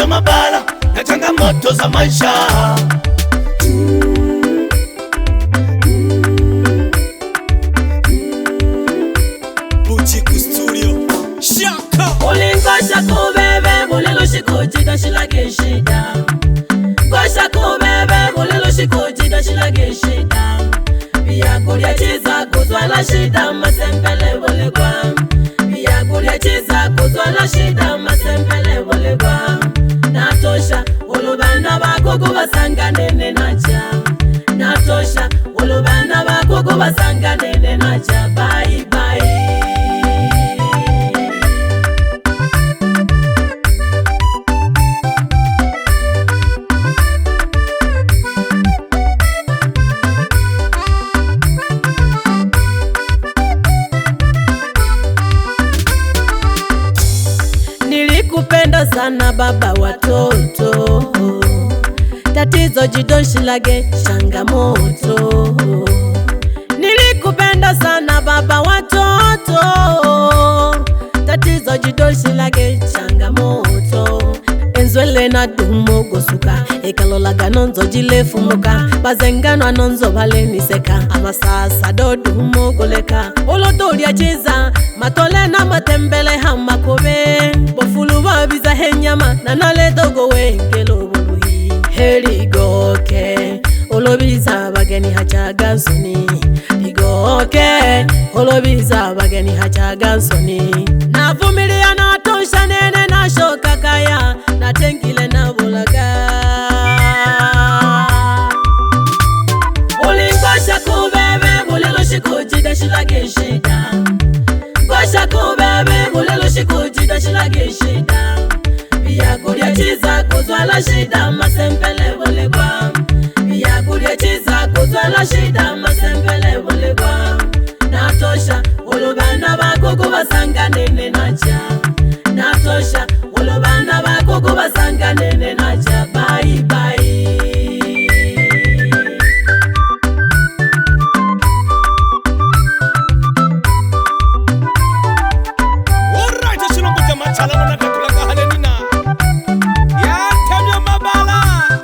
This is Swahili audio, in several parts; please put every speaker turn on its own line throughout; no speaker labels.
ya mabala na changamoto za maisha.
Buchiku Studio Shaka
Ulingosha kubebe mulilo shikujida shilage shida. Ngosha kubebe mulilo shikujida shilage shida. Biya kulia chiza kuzwala shida masempele wolegwa. Biya kulia chiza kuzwala shida masempele wolegwa. Natosha ulubana bako kubasanganene nacha. Natosha ulubana bako kubasanganene nacha. Bye bye. Nilikupenda sana baba watoto, tatizo jidonshilage changamoto. Nilikupenda sana baba watoto, tatizo jidonshilage changamoto. Enzwele na dumo gosuka, ekalola ganonzo jilefu muka. Bazengano anonzo bale niseka, amasasa do dumo goleka. Olodoli ya chiza, matole na matembele hama kome. Bofulu wabiza henyama, nanale dogo wengelo buluhi. Heri goke, olobiza bageni hachaga soni. Bigoke, olobiza bageni hachaga soni. Navumilia na tosha nene na shoka kaya. Na tengile na bulaga. Ulingosha kubebe mulilo shikujida shilage shida. Ngosha kubebe mulilo shikujida shilage shida. Biya kulia chiza kuzwala shida masempele wolegwa. Biya kulia chiza kuzwala shida masempele wolegwa. Natosha ulubana bako kubasanganene nacha. Natosha ulubana bako kubasanganene nacha. Bye bye.
Alright, shilongo jama chala wana kakula kahale nina ya temyo mabala.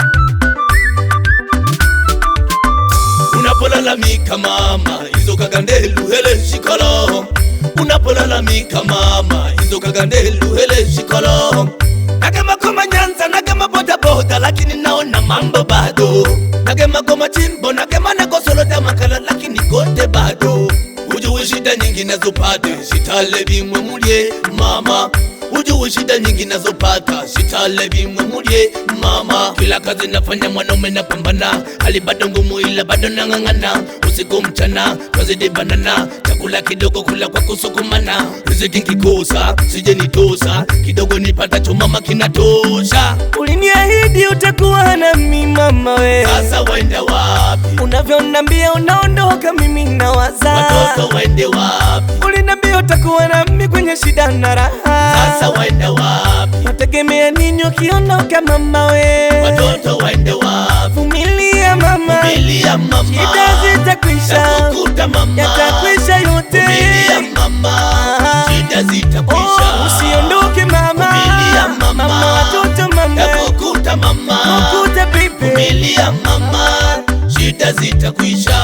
Unapolalamika mama, hizo kagandelu hele shikolo. Unapolalamika mama, hizo kagandelu hele shikolo. Nagema koma Nyanza, nagema boda boda, lakini naona mambo bado. Nagema koma Chimbo, nagema negosolo damakala, lakini kote bado. Ujue shida nyingi nazopata, shitale bimwe mulye mama. Ujue shida nyingi nazopata, shitale bimwe mulye mama. Kila kazi nafanya mwanaume napambana, hali bado ngumu ila bado nang'ang'ana. Usiku mchana, twazidi banana, chakula kidogo kula kwa kusukumana. Riziki nkikosa, sije nitosa, kidogo nipatacho mama kinatosha.
Uliniahidi utakuwa nami mama we.
Sasa waende wapi?
Unavyonambia unaondoka mimi nawaza.
Watoto waende wapi?
Ulinambia utakuwa nami kwenye shida na raha.
Sasa waende wapi?
Nategemea nini ukiondoka mama we.
Watoto waende wapi?
Vumilia mama,
Vumilia mama,
shida zitakwisha,
yakukuta mama,
yatakwisha yote.
Vumilia mama, shida zitakwisha.
Usiondoke mama,
Vumilia mama,
mama watoto mama,
yakukuta mama,
yakukuta baby.
Vumilia mama, shida zitakwisha.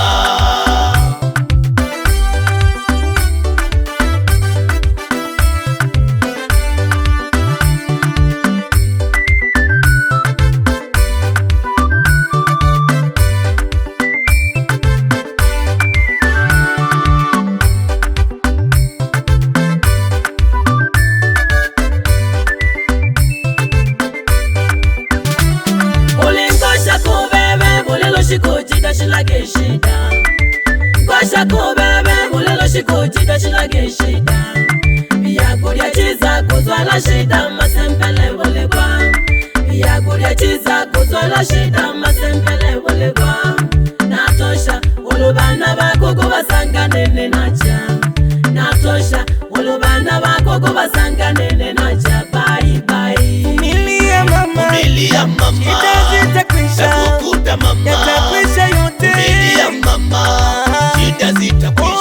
Ulingosha kubebe mulilo shikujida shilage shida. Ngosha kubebe mulilo shikujida shilage shida. Biya kulia chiza kuzwala shida masempele wolegwa. Biya kulia chiza kuzwala shida masempele wolegwa. Natosha ulubana bako kubasanganene nacha. Natosha ulubana bako kubasanganene nacha. Bye bye.
Vumilia mama,
Vumilia mama,
shida zitakwisha,
yakukuta mama,
yatakwisha yote.
Vumilia mama, shida zitakwisha.